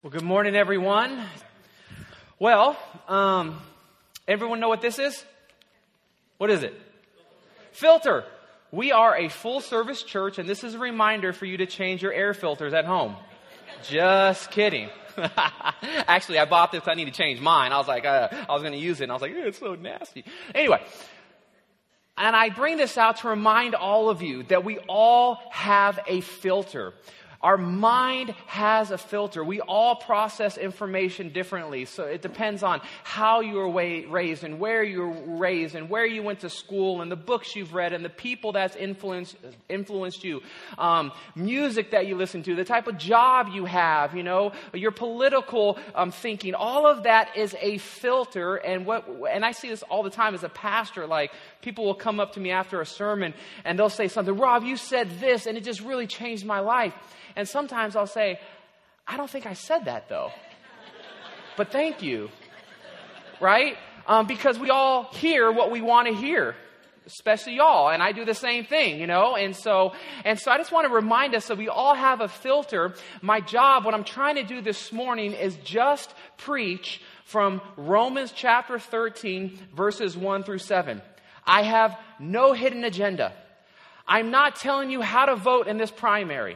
Well, good morning, everyone. Well, everyone know what this is? What is it? Filter. We are a full-service church, and this is a reminder for you to change your air filters at home. Just kidding. Actually, I bought this. I need to change mine. I was like, I was going to use it, and I was like, it's so nasty. Anyway, and I bring this out to remind all of you that we all have a filter. Our mind has a filter. We all process information differently. So it depends on how you were raised and where you were raised and where you went to school and the books you've read and the people that's influenced you. Music that you listen to, the type of job you have, your political thinking. All of that is a filter. And I see this all the time as a pastor. Like, people will come up to me after a sermon and they'll say something, Rob, you said this and it just really changed my life. And sometimes I'll say, I don't think I said that though. But thank you. Right? Because we all hear what we want to hear. Especially y'all. And I do the same thing, And so I just want to remind us that we all have a filter. My job, what I'm trying to do this morning is just preach from Romans chapter 13, verses 1 through 7. I have no hidden agenda. I'm not telling you how to vote in this primary.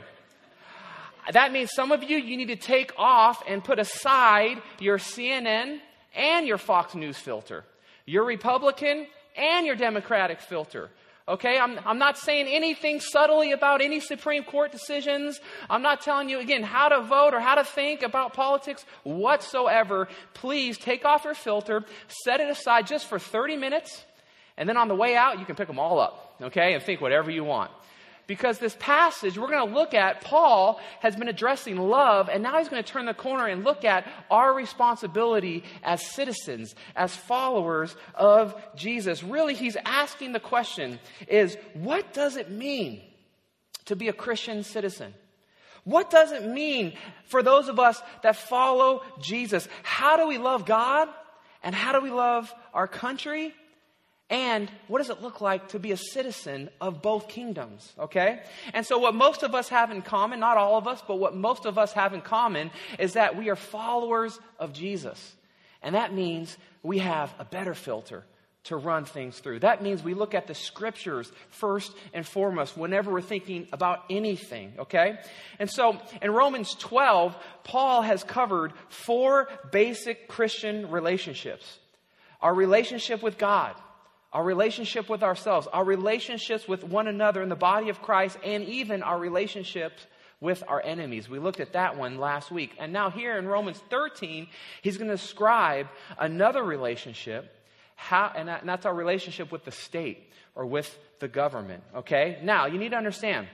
That means some of you need to take off and put aside your CNN and your Fox News filter, your Republican and your Democratic filter. Okay, I'm not saying anything subtly about any Supreme Court decisions. I'm not telling you, again, how to vote or how to think about politics whatsoever. Please take off your filter, set it aside just for 30 minutes, and then on the way out, you can pick them all up, okay, and think whatever you want. Because this passage we're going to look at, Paul has been addressing love, and now he's going to turn the corner and look at our responsibility as citizens, as followers of Jesus. Really, he's asking the question is, what does it mean to be a Christian citizen? What does it mean for those of us that follow Jesus? How do we love God? And how do we love our country? And what does it look like to be a citizen of both kingdoms, okay? And so what most of us have in common, not all of us, but what most of us have in common is that we are followers of Jesus. And that means we have a better filter to run things through. That means we look at the scriptures first and foremost whenever we're thinking about anything, okay? And so in Romans 12, Paul has covered 4 basic Christian relationships. Our relationship with God, our relationship with ourselves, our relationships with one another in the body of Christ, and even our relationships with our enemies. We looked at that one last week. And now here in Romans 13, he's going to describe another relationship, and that's our relationship with the state or with the government. Okay? Now, you need to understand,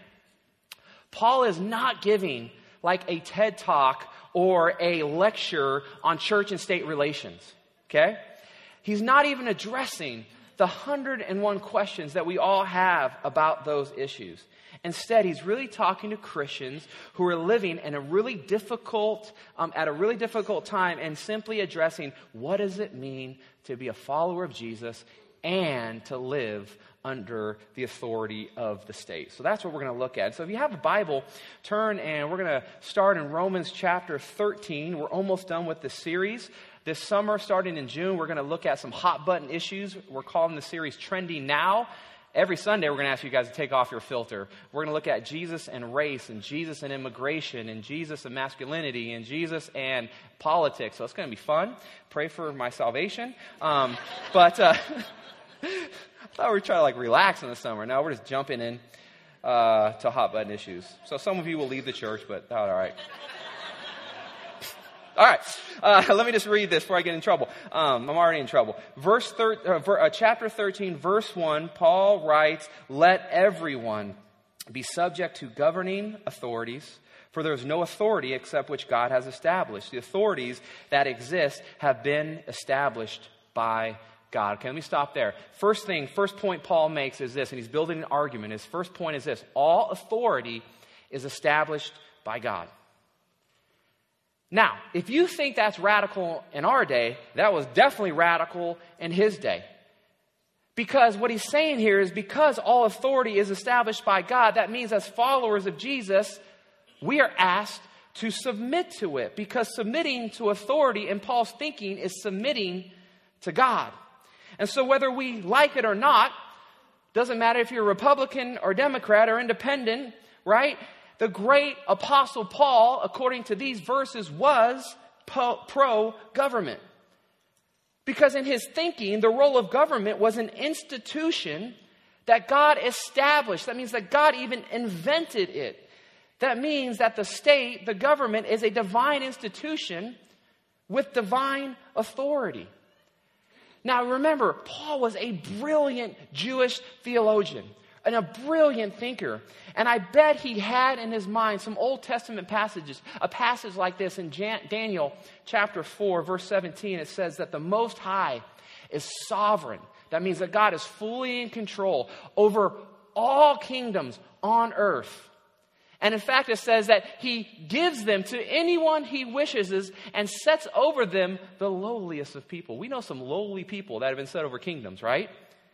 Paul is not giving like a TED Talk or a lecture on church and state relations. Okay? He's not even addressing the 101 questions that we all have about those issues. Instead, he's really talking to Christians who are living in a really difficult, at a really difficult time, and simply addressing what does it mean to be a follower of Jesus and to live under the authority of the state. So that's what we're going to look at. So if you have a Bible, turn, and we're going to start in Romans chapter 13. We're almost done with the series. This summer, starting in June, we're going to look at some hot button issues. We're calling the series Trending Now. Every Sunday, we're going to ask you guys to take off your filter. We're going to look at Jesus and race, and Jesus and immigration, and Jesus and masculinity, and Jesus and politics. So it's going to be fun. Pray for my salvation. I thought we were trying to relax in the summer. No, we're just jumping in to hot button issues. So some of you will leave the church, but all right. All right, let me just read this before I get in trouble. I'm already in trouble. Chapter 13, verse 1, Paul writes, "Let everyone be subject to governing authorities, for there is no authority except which God has established. The authorities that exist have been established by God." Okay, let me stop there. First point Paul makes is this, and he's building an argument. His first point is this: all authority is established by God. Now, if you think that's radical in our day, that was definitely radical in his day. Because what he's saying here is because all authority is established by God, that means as followers of Jesus, we are asked to submit to it, because submitting to authority in Paul's thinking is submitting to God. And so whether we like it or not, doesn't matter if you're Republican or Democrat or independent, right? The great apostle Paul, according to these verses, was pro-government. Because in his thinking, the role of government was an institution that God established. That means that God even invented it. That means that the state, the government, is a divine institution with divine authority. Now remember, Paul was a brilliant Jewish theologian and a brilliant thinker. And I bet he had in his mind some Old Testament passages. A passage like this in Daniel chapter 4, verse 17, it says that the Most High is sovereign. That means that God is fully in control over all kingdoms on earth. And in fact, it says that he gives them to anyone he wishes and sets over them the lowliest of people. We know some lowly people that have been set over kingdoms, right?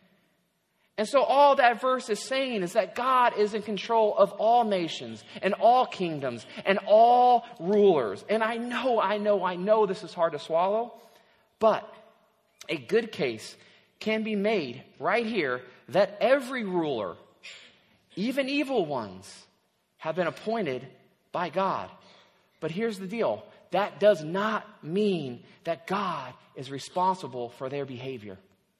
And so all that verse is saying is that God is in control of all nations and all kingdoms and all rulers. And I know this is hard to swallow, but a good case can be made right here that every ruler, even evil ones, have been appointed by God. But here's the deal. That does not mean that God is responsible for their behavior.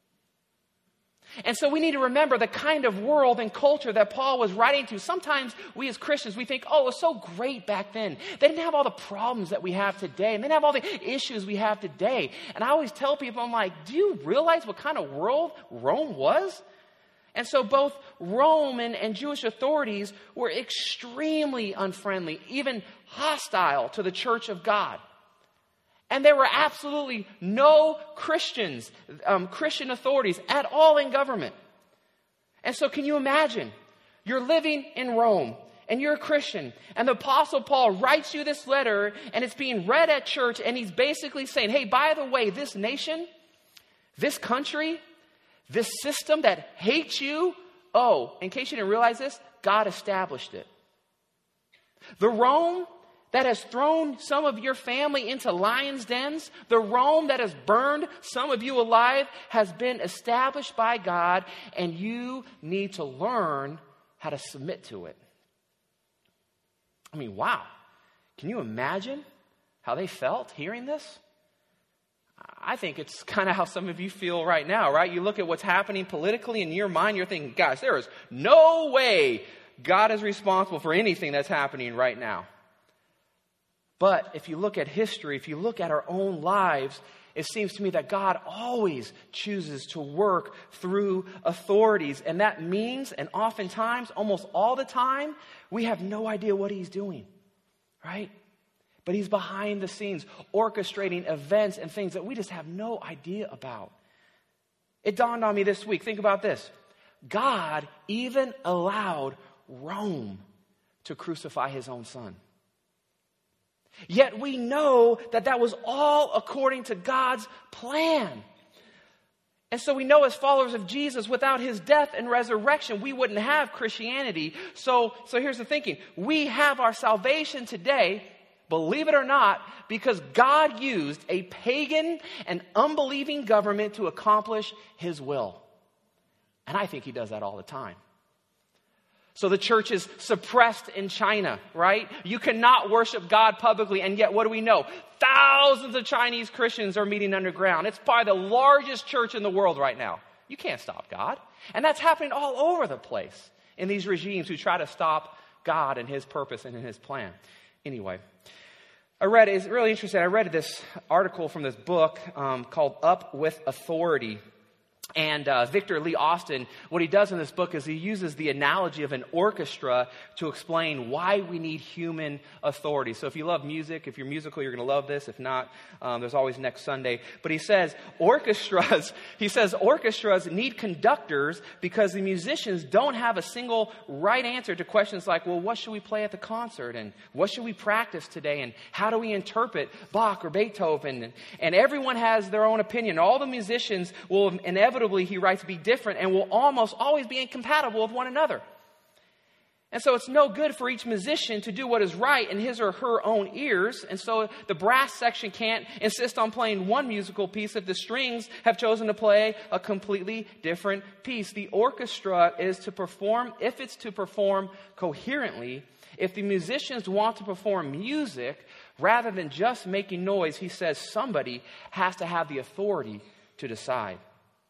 And so we need to remember the kind of world and culture that Paul was writing to. Sometimes we as Christians, we think, oh, it was so great back then. They didn't have all the problems that we have today. And they didn't have all the issues we have today. And I always tell people, I'm like, do you realize what kind of world Rome was? And so both Roman and Jewish authorities were extremely unfriendly, even hostile to the church of God. And there were absolutely no Christian authorities at all in government. And so can you imagine? You're living in Rome and you're a Christian. And the Apostle Paul writes you this letter and it's being read at church. And he's basically saying, hey, by the way, this nation, this country, this system that hates you, oh, in case you didn't realize this, God established it. The Rome that has thrown some of your family into lions' dens, the Rome that has burned some of you alive, has been established by God, and you need to learn how to submit to it. I mean, wow. Can you imagine how they felt hearing this? I think it's kind of how some of you feel right now, right? You look at what's happening politically in your mind, you're thinking, gosh, there is no way God is responsible for anything that's happening right now. But if you look at history, if you look at our own lives, it seems to me that God always chooses to work through authorities. And that means, and oftentimes, almost all the time, we have no idea what he's doing, right? But he's behind the scenes, orchestrating events and things that we just have no idea about. It dawned on me this week. Think about this. God even allowed Rome to crucify his own son. Yet we know that that was all according to God's plan. And so we know as followers of Jesus, without his death and resurrection, we wouldn't have Christianity. So here's the thinking. We have our salvation today, believe it or not, because God used a pagan and unbelieving government to accomplish his will. And I think he does that all the time. So the church is suppressed in China, right? You cannot worship God publicly, and yet what do we know? Thousands of Chinese Christians are meeting underground. It's probably the largest church in the world right now. You can't stop God. And that's happening all over the place in these regimes who try to stop God and his purpose and his plan. Anyway, it's really interesting. I read this article from this book called Up with Authority. And Victor Lee Austin, what he does in this book is he uses the analogy of an orchestra to explain why we need human authority. So if you love music, if you're musical, you're going to love this. If not, there's always next Sunday. But he says orchestras need conductors because the musicians don't have a single right answer to questions like, well, what should we play at the concert? And what should we practice today? And how do we interpret Bach or Beethoven? And everyone has their own opinion. All the musicians will inevitably, he writes, be different and will almost always be incompatible with one another. And so it's no good for each musician to do what is right in his or her own ears. And so the brass section can't insist on playing one musical piece if the strings have chosen to play a completely different piece. The orchestra is to perform, if it's to perform coherently, if the musicians want to perform music rather than just making noise, he says somebody has to have the authority to decide.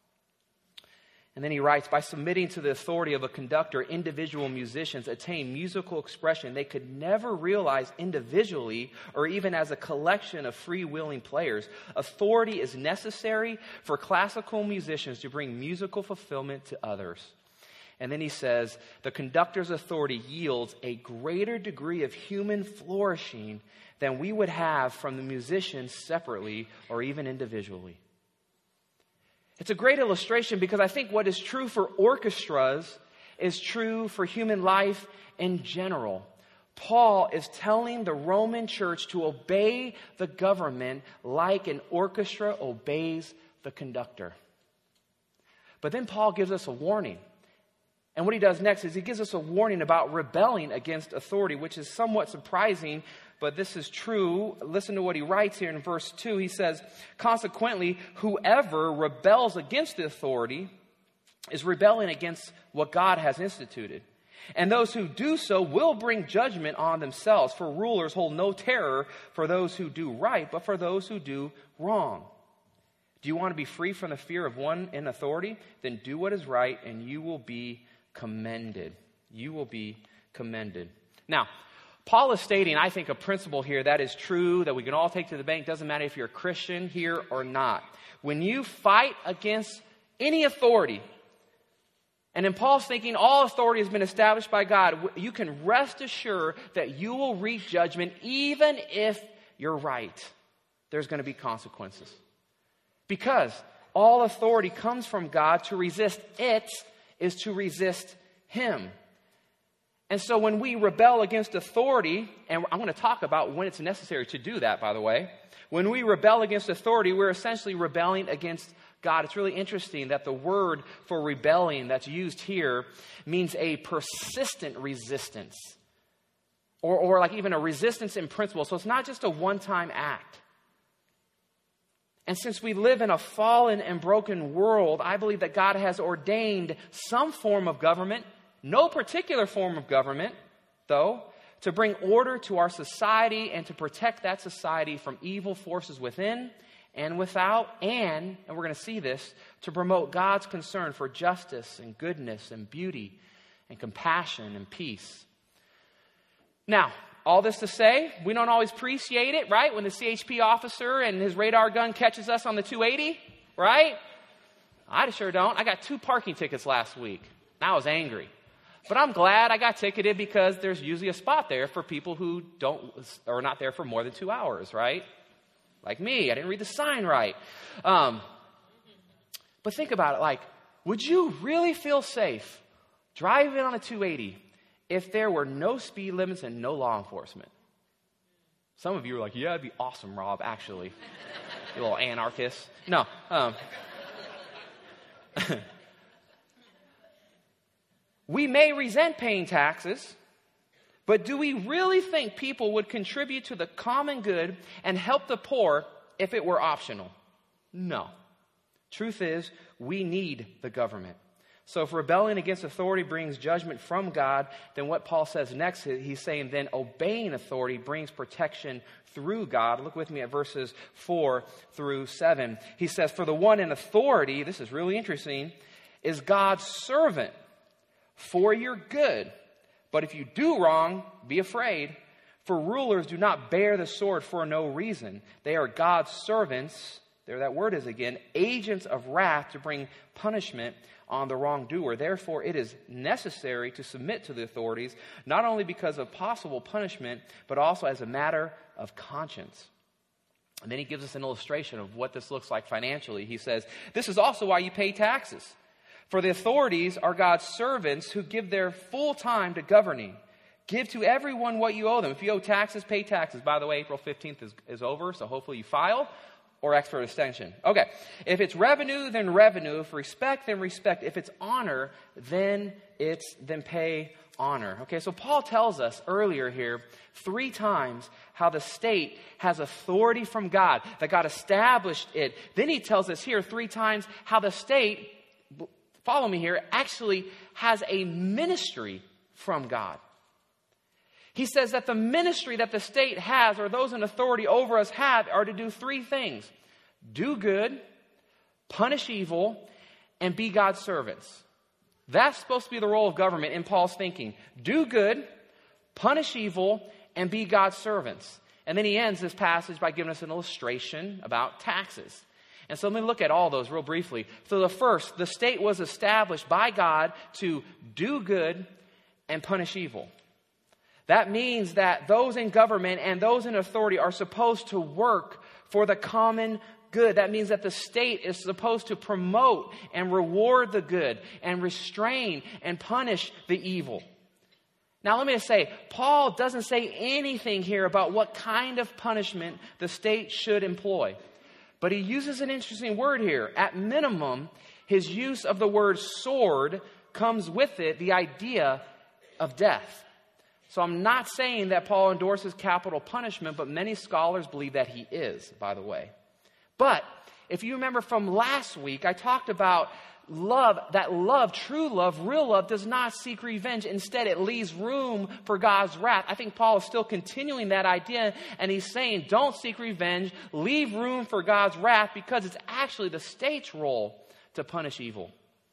And then he writes, by submitting to the authority of a conductor, individual musicians attain musical expression they could never realize individually or even as a collection of freewheeling players. Authority is necessary for classical musicians to bring musical fulfillment to others. And then he says, the conductor's authority yields a greater degree of human flourishing than we would have from the musicians separately or even individually. It's a great illustration because I think what is true for orchestras is true for human life in general. Paul is telling the Roman church to obey the government like an orchestra obeys the conductor. But then Paul gives us a warning. And what he does next is he gives us a warning about rebelling against authority, which is somewhat surprising, but this is true. Listen to what he writes here in verse 2. He says, consequently, whoever rebels against the authority is rebelling against what God has instituted. And those who do so will bring judgment on themselves, for rulers hold no terror for those who do right, but for those who do wrong. Do you want to be free from the fear of one in authority? Then do what is right, and you will be commended. You will be commended. Now, Paul is stating, I think, a principle here that is true, that we can all take to the bank. Doesn't matter if you're a Christian here or not. When you fight against any authority, and in Paul's thinking, all authority has been established by God, you can rest assured that you will reach judgment even if you're right. There's going to be consequences. Because all authority comes from God. To resist it is to resist Him. And so when we rebel against authority, and I'm going to talk about when it's necessary to do that, by the way. When we rebel against authority, we're essentially rebelling against God. It's really interesting that the word for rebelling that's used here means a persistent resistance. Or like even a resistance in principle. So it's not just a one-time act. And since we live in a fallen and broken world, I believe that God has ordained some form of government, no particular form of government, though, to bring order to our society and to protect that society from evil forces within and without, and we're going to see this, to promote God's concern for justice and goodness and beauty and compassion and peace. Now, all this to say, we don't always appreciate it, right? When the CHP officer and his radar gun catches us on the 280, right? I sure don't. I got 2 parking tickets last week. I was angry. But I'm glad I got ticketed because there's usually a spot there for people who are not there for more than 2 hours, right? Like me, I didn't read the sign right. But think about it, like, would you really feel safe driving on a 280 if there were no speed limits and no law enforcement? Some of you are like, yeah, it'd be awesome, Rob, actually. You little anarchist. No. We may resent paying taxes, but do we really think people would contribute to the common good and help the poor if it were optional? No. Truth is, we need the government. So if rebelling against authority brings judgment from God, then what Paul says next, he's saying then obeying authority brings protection through God. Look with me at verses 4 through 7. He says, for the one in authority, this is really interesting, is God's servant for your good. But if you do wrong, be afraid. For rulers do not bear the sword for no reason. They are God's servants. There that word is again, agents of wrath to bring punishment on the wrongdoer. Therefore, it is necessary to submit to the authorities, not only because of possible punishment, but also as a matter of conscience. And then he gives us an illustration of what this looks like financially. He says, this is also why you pay taxes. For the authorities are God's servants who give their full time to governing. Give to everyone what you owe them. If you owe taxes, pay taxes. By the way, April 15th is over, so hopefully you file. Or ask for extension. Okay. If it's revenue, then revenue. If respect, then respect. If it's honor, then pay honor. Okay, so Paul tells us earlier here 3 times how the state has authority from God, that God established it. Then he tells us here 3 times how the state, follow me here, actually has a ministry from God. He says that the ministry that the state has, or those in authority over us have, are to do 3 things: do good, punish evil, and be God's servants. That's supposed to be the role of government in Paul's thinking. Do good, punish evil, and be God's servants. And then he ends this passage by giving us an illustration about taxes. And so let me look at all those real briefly. So the first, the state was established by God to do good and punish evil. That means that those in government and those in authority are supposed to work for the common good. That means that the state is supposed to promote and reward the good and restrain and punish the evil. Now let me just say, Paul doesn't say anything here about what kind of punishment the state should employ. But he uses an interesting word here. At minimum, his use of the word sword comes with it the idea of death. So I'm not saying that Paul endorses capital punishment, but many scholars believe that he is, by the way. But if you remember from last week, I talked about love, that love, true love, real love, does not seek revenge. Instead, it leaves room for God's wrath. I think Paul is still continuing that idea, and he's saying, don't seek revenge, leave room for God's wrath, because it's actually the state's role to punish evil.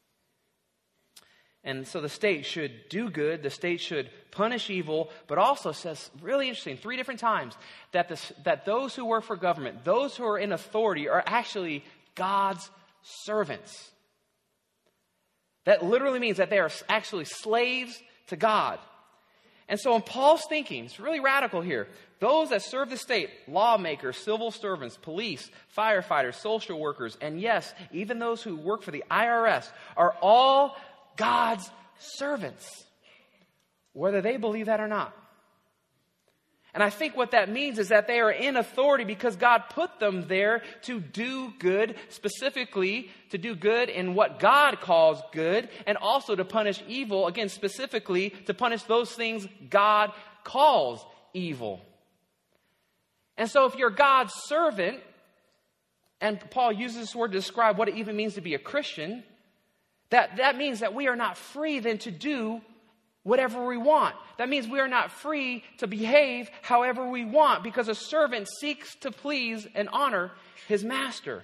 And so the state should do good, the state should punish evil, but also says, really interesting, 3 different times, that those who work for government, those who are in authority, are actually God's servants. That literally means that they are actually slaves to God. And so in Paul's thinking, it's really radical here. Those that serve the state, lawmakers, civil servants, police, firefighters, social workers, and yes, even those who work for the IRS, are all God's servants, whether they believe that or not. And I think what that means is that they are in authority because God put them there to do good, specifically to do good in what God calls good, and also to punish evil, again, specifically to punish those things God calls evil. And so if you're God's servant, and Paul uses this word to describe what it even means to be a Christian, that means that we are not free then to do whatever we want. That means we are not free to behave however we want, because a servant seeks to please and honor his master.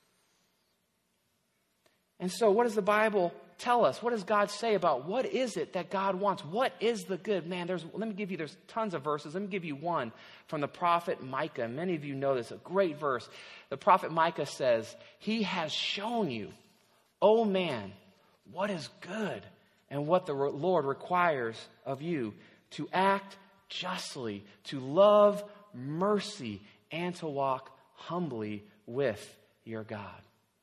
And so what does the Bible tell us? What does God say about what is it that God wants? What is the good? Man, there's tons of verses. Let me give you one from the prophet Micah. Many of you know this, a great verse. The prophet Micah says, "He has shown you, O man, what is good and what the Lord requires of you, to act justly, to love mercy, and to walk humbly with your God."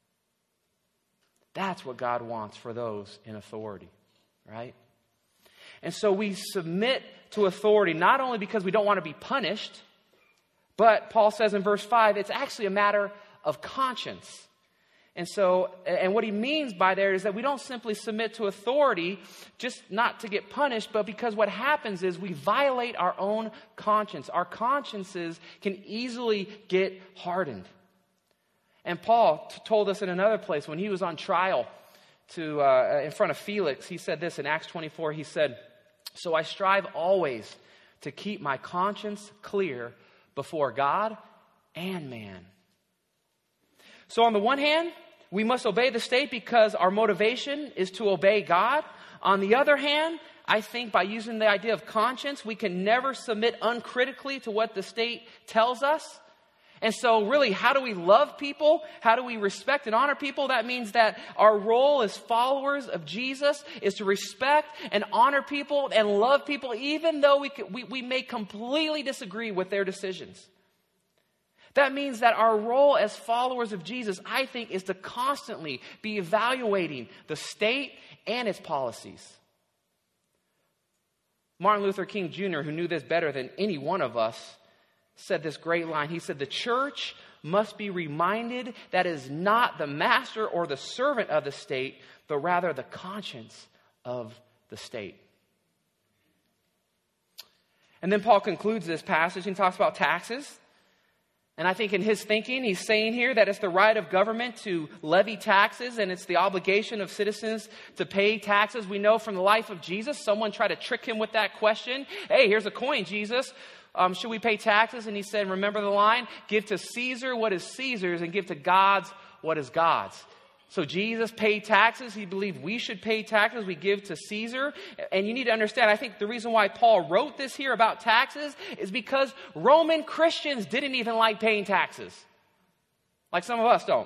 That's what God wants for those in authority, right? And so we submit to authority not only because we don't want to be punished, but Paul says in verse 5, it's actually a matter of conscience. And what he means by there is that we don't simply submit to authority just not to get punished, but because what happens is we violate our own conscience. Our consciences can easily get hardened. And Paul told us in another place when he was on trial in front of Felix, he said this in Acts 24. He said, "So I strive always to keep my conscience clear before God and man." So on the one hand, we must obey the state because our motivation is to obey God. On the other hand, I think by using the idea of conscience, we can never submit uncritically to what the state tells us. And so really, how do we love people? How do we respect and honor people? That means that our role as followers of Jesus is to respect and honor people and love people, even though we may completely disagree with their decisions. That means that our role as followers of Jesus, I think, is to constantly be evaluating the state and its policies. Martin Luther King Jr., who knew this better than any one of us, said this great line. He said, "The church must be reminded that it is not the master or the servant of the state, but rather the conscience of the state." And then Paul concludes this passage and talks about taxes. And I think in his thinking, he's saying here that it's the right of government to levy taxes and it's the obligation of citizens to pay taxes. We know from the life of Jesus, someone tried to trick him with that question. Hey, here's a coin, Jesus. Should we pay taxes? And he said, remember the line, give to Caesar what is Caesar's and give to God's what is God's. So Jesus paid taxes. He believed we should pay taxes. We give to Caesar. And you need to understand, I think the reason why Paul wrote this here about taxes is because Roman Christians didn't even like paying taxes. Like some of us don't.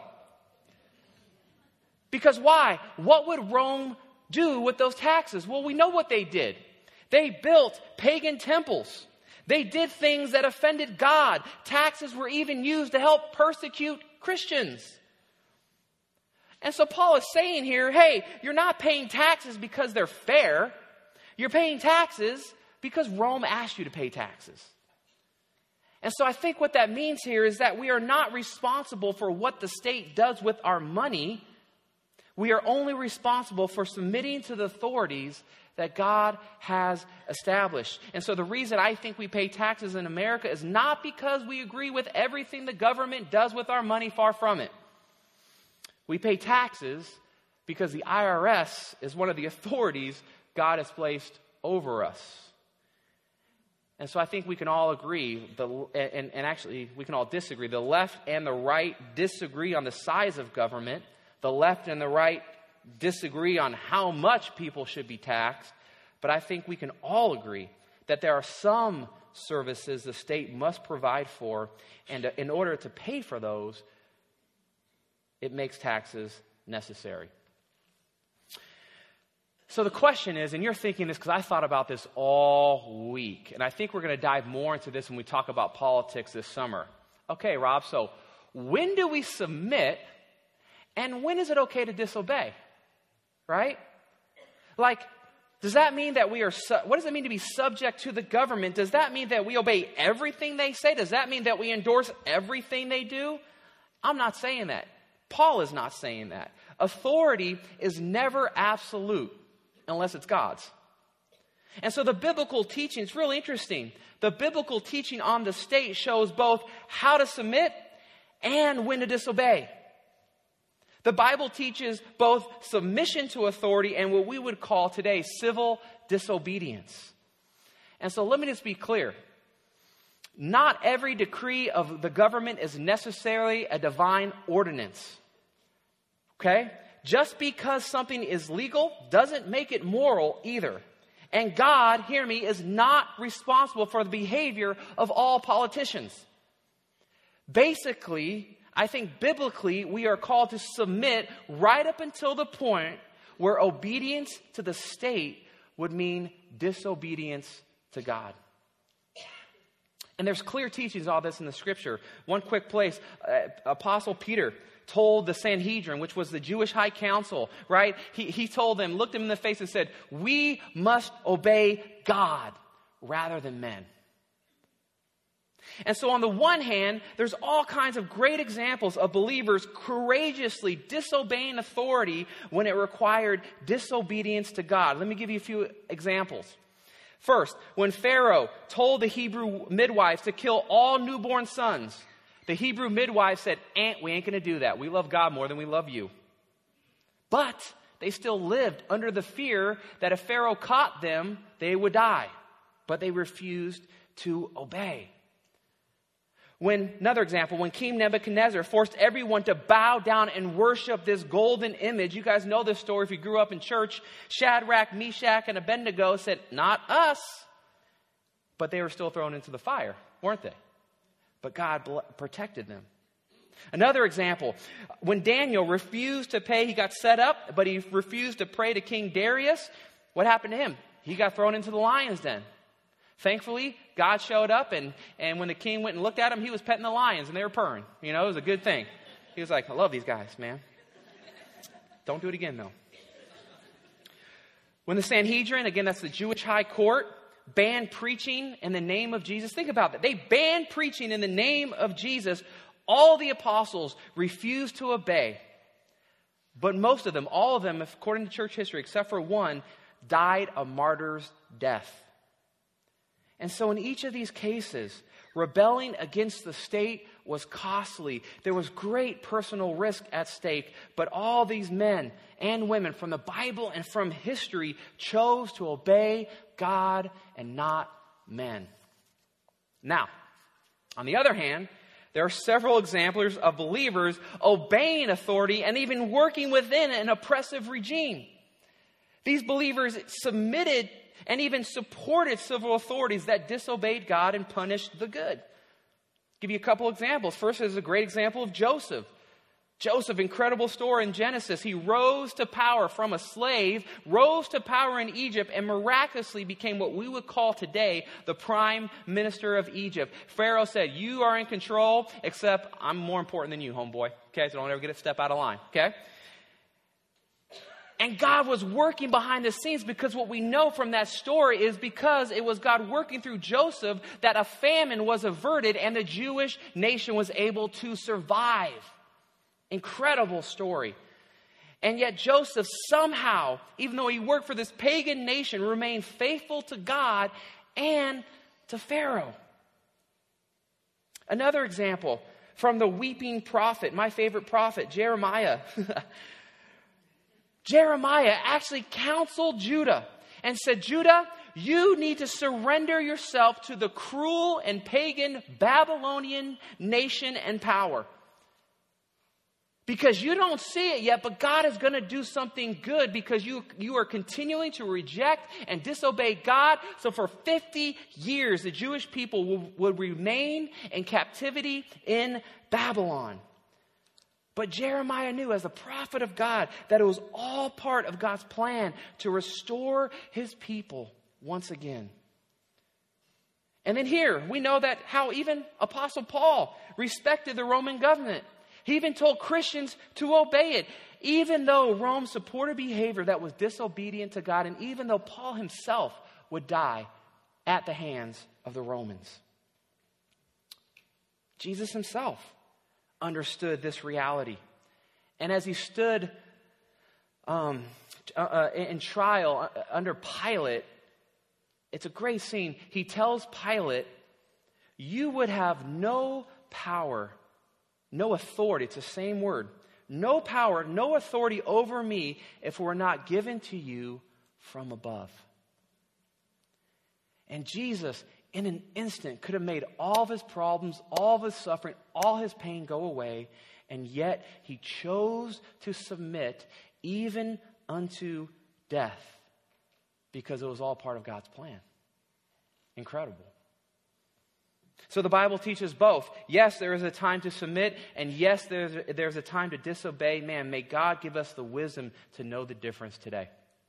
Because why? What would Rome do with those taxes? Well, we know what they did. They built pagan temples. They did things that offended God. Taxes were even used to help persecute Christians. And so Paul is saying here, hey, you're not paying taxes because they're fair. You're paying taxes because Rome asked you to pay taxes. And so I think what that means here is that we are not responsible for what the state does with our money. We are only responsible for submitting to the authorities that God has established. And so the reason I think we pay taxes in America is not because we agree with everything the government does with our money, far from it. We pay taxes because the IRS is one of the authorities God has placed over us. And so I think we can all agree, and actually we can all disagree. The left and the right disagree on the size of government. The left and the right disagree on how much people should be taxed. But I think we can all agree that there are some services the state must provide for, and in order to pay for those, it makes taxes necessary. So the question is, and you're thinking this because I thought about this all week, and I think we're going to dive more into this when we talk about politics this summer. Okay, Rob, so when do we submit and when is it okay to disobey? Right? Like, does that mean that we are, what does it mean to be subject to the government? Does that mean that we obey everything they say? Does that mean that we endorse everything they do? I'm not saying that. Paul is not saying that. Authority is never absolute unless it's God's. And so the biblical teaching is really interesting. The biblical teaching on the state shows both how to submit and when to disobey. The Bible teaches both submission to authority and what we would call today civil disobedience. And so let me just be clear. Not every decree of the government is necessarily a divine ordinance. Okay? Just because something is legal doesn't make it moral either. And God, hear me, is not responsible for the behavior of all politicians. Basically, I think biblically, we are called to submit right up until the point where obedience to the state would mean disobedience to God. And there's clear teachings of all this in the scripture. One quick place, Apostle Peter told the Sanhedrin, which was the Jewish high council, right? He told them, looked them in the face and said, we must obey God rather than men. And so on the one hand, there's all kinds of great examples of believers courageously disobeying authority when it required disobedience to God. Let me give you a few examples. First, when Pharaoh told the Hebrew midwives to kill all newborn sons, the Hebrew midwives said, we ain't going to do that. We love God more than we love you. But they still lived under the fear that if Pharaoh caught them, they would die. But they refused to obey. Another example, when King Nebuchadnezzar forced everyone to bow down and worship this golden image. You guys know this story if you grew up in church. Shadrach, Meshach, and Abednego said, not us. But they were still thrown into the fire, weren't they? But God protected them. Another example, when Daniel refused to pay, he got set up, but he refused to pray to King Darius. What happened to him? He got thrown into the lion's den. Thankfully, God showed up, and when the king went and looked at him, he was petting the lions, and they were purring. You know, it was a good thing. He was like, I love these guys, man. Don't do it again, though. When the Sanhedrin, again, that's the Jewish high court, banned preaching in the name of Jesus. Think about that. They banned preaching in the name of Jesus. All the apostles refused to obey. But most of them, all of them, according to church history, except for one, died a martyr's death. And so in each of these cases, rebelling against the state was costly. There was great personal risk at stake. But all these men and women from the Bible and from history chose to obey God and not men. Now, on the other hand, there are several examples of believers obeying authority and even working within an oppressive regime. These believers submitted and even supported civil authorities that disobeyed God and punished the good. I'll give you a couple examples. First is a great example of Joseph. Joseph, incredible story in Genesis. He rose to power from a slave, rose to power in Egypt, and miraculously became what we would call today the prime minister of Egypt. Pharaoh said, "You are in control, except I'm more important than you, homeboy." Okay, so don't ever get a step out of line. Okay? And God was working behind the scenes, because what we know from that story is because it was God working through Joseph that a famine was averted and the Jewish nation was able to survive. Incredible story. And yet Joseph somehow, even though he worked for this pagan nation, remained faithful to God and to Pharaoh. Another example from the weeping prophet, my favorite prophet, Jeremiah. Jeremiah actually counseled Judah and said, "Judah, you need to surrender yourself to the cruel and pagan Babylonian nation and power. Because you don't see it yet, but God is going to do something good because you are continuing to reject and disobey God." So for 50 years, the Jewish people would remain in captivity in Babylon. But Jeremiah knew as a prophet of God that it was all part of God's plan to restore his people once again. And then here, we know that how even Apostle Paul respected the Roman government. He even told Christians to obey it, even though Rome supported behavior that was disobedient to God, and even though Paul himself would die at the hands of the Romans. Jesus himself understood this reality. And as he stood in trial under Pilate, it's a great scene. He tells Pilate, "You would have no power, no authority," it's the same word, "no power, no authority over me if it were not given to you from above." And Jesus, in an instant, could have made all of his problems, all of his suffering, all his pain go away, and yet he chose to submit even unto death because it was all part of God's plan. Incredible. So the Bible teaches both. Yes, there is a time to submit, and yes, there's a time to disobey. Man, may God give us the wisdom to know the difference today.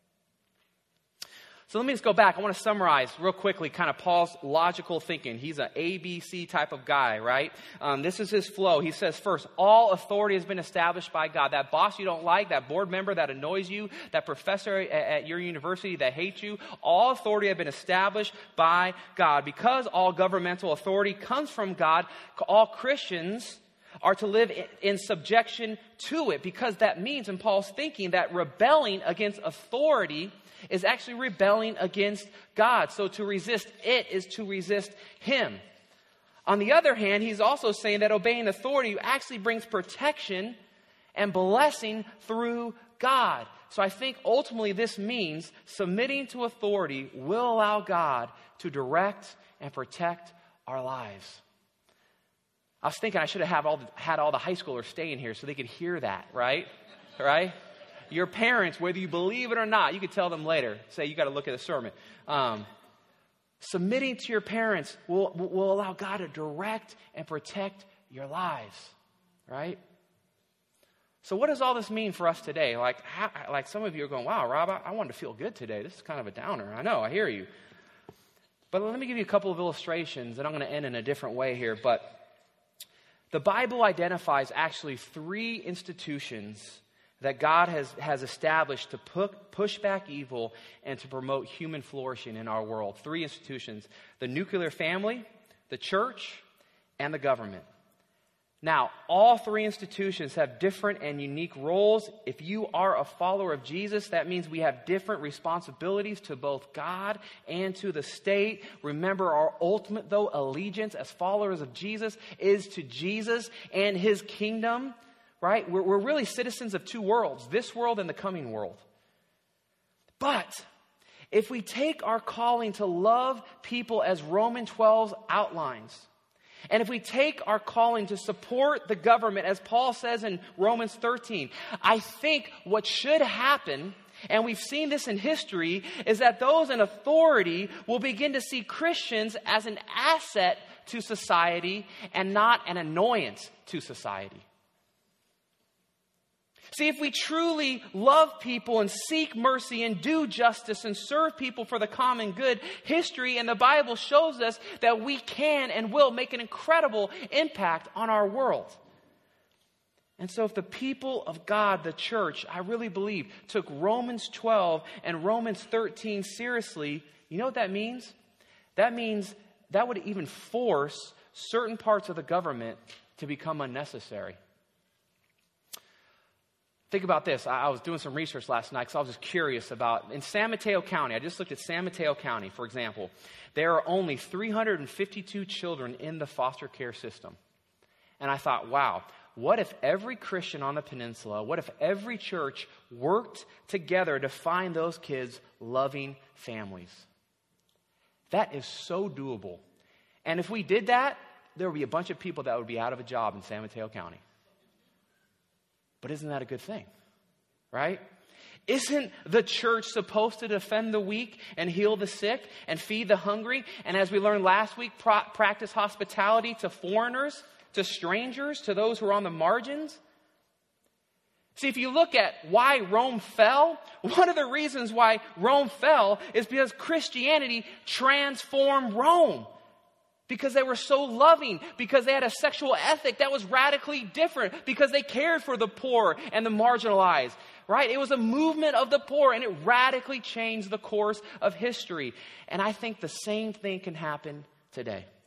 So let me just go back. I want to summarize real quickly kind of Paul's logical thinking. He's an ABC type of guy, right? This is his flow. He says, first, all authority has been established by God. That boss you don't like, that board member that annoys you, that professor at your university that hates you, all authority has been established by God. Because all governmental authority comes from God, all Christians are to live in subjection to it, because that means, in Paul's thinking, that rebelling against authority is actually rebelling against God. So to resist it is to resist him. On the other hand, he's also saying that obeying authority actually brings protection and blessing through God. So I think ultimately this means submitting to authority will allow God to direct and protect our lives. I was thinking I should have had all the high schoolers stay in here so they could hear that, right? Right? Your parents, whether you believe it or not, you could tell them later. Say, you got to look at the sermon. Submitting to your parents will allow God to direct and protect your lives, right? So what does all this mean for us today? Like some of you are going, "Wow, Rob, I wanted to feel good today. This is kind of a downer." I know, I hear you. But let me give you a couple of illustrations, and I'm going to end in a different way here. But the Bible identifies actually 3 institutions that God has established to push back evil and to promote human flourishing in our world. 3 institutions: the nuclear family, the church, and the government. Now, all three institutions have different and unique roles. If you are a follower of Jesus, that means we have different responsibilities to both God and to the state. Remember, our ultimate, though, allegiance as followers of Jesus is to Jesus and his kingdom, right? We're really citizens of two worlds, this world and the coming world. But if we take our calling to love people as Romans 12 outlines, and if we take our calling to support the government, as Paul says in Romans 13, I think what should happen, and we've seen this in history, is that those in authority will begin to see Christians as an asset to society and not an annoyance to society. See, if we truly love people and seek mercy and do justice and serve people for the common good, history and the Bible shows us that we can and will make an incredible impact on our world. And so if the people of God, the church, I really believe, took Romans 12 and Romans 13 seriously, you know what that means? That means that would even force certain parts of the government to become unnecessary. Think about this. I was doing some research last night because I was just curious about, in San Mateo County, I just looked at San Mateo County, for example. There are only 352 children in the foster care system. And I thought, wow, what if every Christian on the peninsula, what if every church worked together to find those kids loving families? That is so doable. And if we did that, there would be a bunch of people that would be out of a job in San Mateo County. But isn't that a good thing, right? Isn't the church supposed to defend the weak and heal the sick and feed the hungry? And as we learned last week, practice hospitality to foreigners, to strangers, to those who are on the margins? See, if you look at why Rome fell, one of the reasons why Rome fell is because Christianity transformed Rome. Because they were so loving, because they had a sexual ethic that was radically different, because they cared for the poor and the marginalized, right? It was a movement of the poor, and it radically changed the course of history. And I think the same thing can happen today.